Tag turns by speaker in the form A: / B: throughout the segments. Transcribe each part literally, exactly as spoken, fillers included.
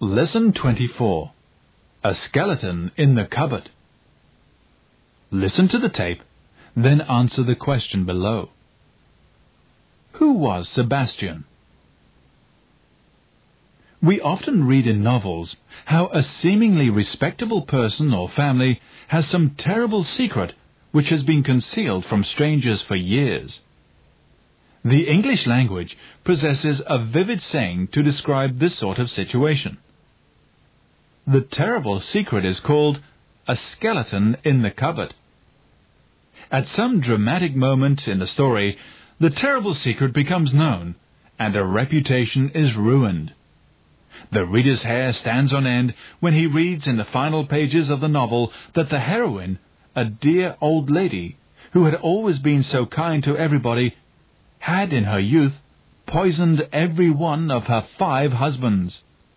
A: Lesson twenty-four. A Skeleton in the Cupboard. Listen to the tape, then answer the question below. Who was Sebastian? We often read in novels how a seemingly respectable person or family has some terrible secret which has been concealed from strangers for years. The English language possesses a vivid saying to describe this sort of situation. The terrible secret is called a skeleton in the cupboard. At some dramatic moment in the story, the terrible secret becomes known, and a reputation is ruined. The reader's hair stands on end when he reads in the final pages of the novel that the heroine, a dear old lady, who had always been so kind to everybody, had in her youth poisoned every one of her five husbands.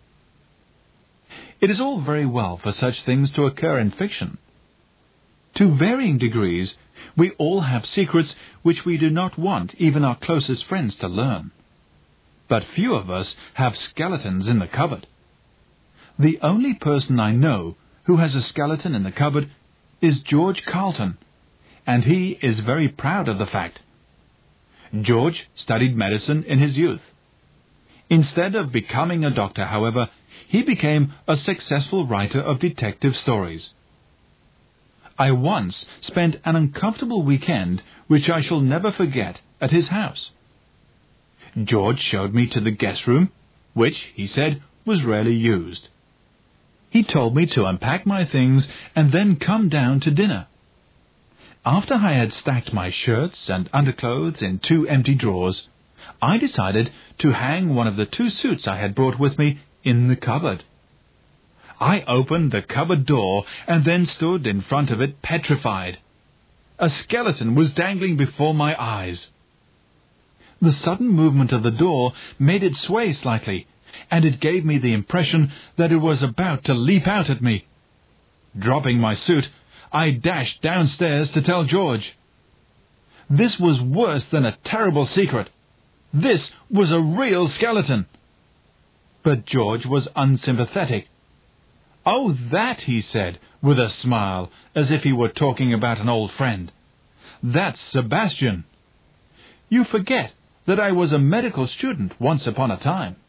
A: It is all very well for such things to occur in fiction. To varying degrees, we all have secrets which we do not want even our closest friends to learn. But few of us have skeletons in the cupboard. The only person I know who has a skeleton in the cupboard is George Carlton, and he is very proud of the fact. George studied medicine in his youth. Instead of becoming a doctor, however, he became a successful writer of detective stories. I once spent an uncomfortable weekend which I shall never forget at his house. George showed me to the guest room, which, he said, was rarely used. He told me to unpack my things and then come down to dinner. After I had stacked my shirts and underclothes in two empty drawers, I decided to hang one of the two suits I had brought with me in the cupboard. I opened the cupboard door and then stood in front of it petrified. A skeleton was dangling before my eyes. The sudden movement of the door made it sway slightly, and it gave me the impression that it was about to leap out at me. Dropping my suit, I dashed downstairs to tell George. This was worse than a terrible secret. This was a real skeleton. But George was unsympathetic. "Oh, that," he said, with a smile, as if he were talking about an old friend. "That's Sebastian. You forget that I was a medical student once upon a time."